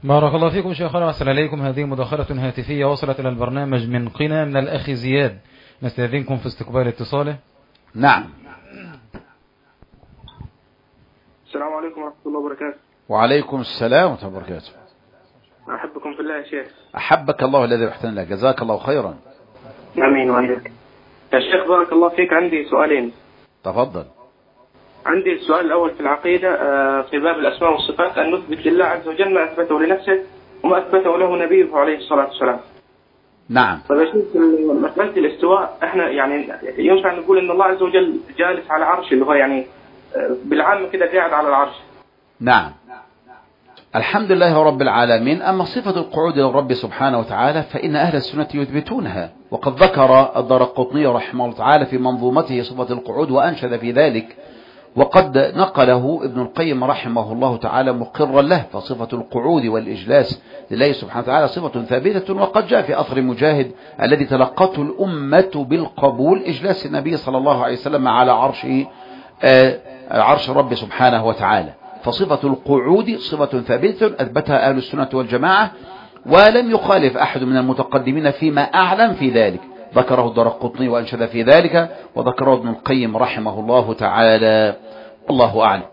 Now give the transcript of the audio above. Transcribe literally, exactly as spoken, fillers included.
بارك الله فيكم شيخنا وأحسن إليكم. هذه مداخلة هاتفية وصلت إلى البرنامج من قنا من الأخ زياد، نستأذنكم في استقبال اتصاله. نعم. السلام عليكم ورحمة الله وبركاته. وعليكم السلام ورحمة الله وبركاته. أحبكم في الله يا شيخ. أحبك الله الذي أحسن لك، جزاك الله خيرا. آمين وإياك. يا شيخ بارك الله فيك، عندي سؤالين. تفضل. عندي السؤال الأول في العقيدة في باب الأسماء والصفات، أن نثبت لله عز وجل ما أثبته لنفسه وما أثبته له نبيه عليه الصلاة والسلام. نعم. طيب يا شيخ، مسألة الاستواء احنا يعني ينفع نقول أن الله عز وجل جالس على عرش، اللي هو يعني بالعام كده قاعد على العرش؟ نعم. الحمد لله رب العالمين. أما صفة القعود للرب سبحانه وتعالى فإن أهل السنة يثبتونها، وقد ذكر الدارقطني رحمه الله تعالى في منظومته صفة القعود وأنشد في ذلك، وقد نقله ابن القيم رحمه الله تعالى مقرا له. فصفة القعود والإجلاس لله سبحانه وتعالى صفة ثابتة، وقد جاء في أثر مجاهد الذي تلقته الأمة بالقبول إجلاس النبي صلى الله عليه وسلم على عرش عرش الرب سبحانه وتعالى. فصفة القعود صفة ثابتة أثبتها أهل السنة والجماعة، ولم يخالف أحد من المتقدمين فيما أعلم في ذلك. ذكره الدارقطني وأنشد في ذلك، وذكره ابن القيم رحمه الله تعالى. الله أعلم.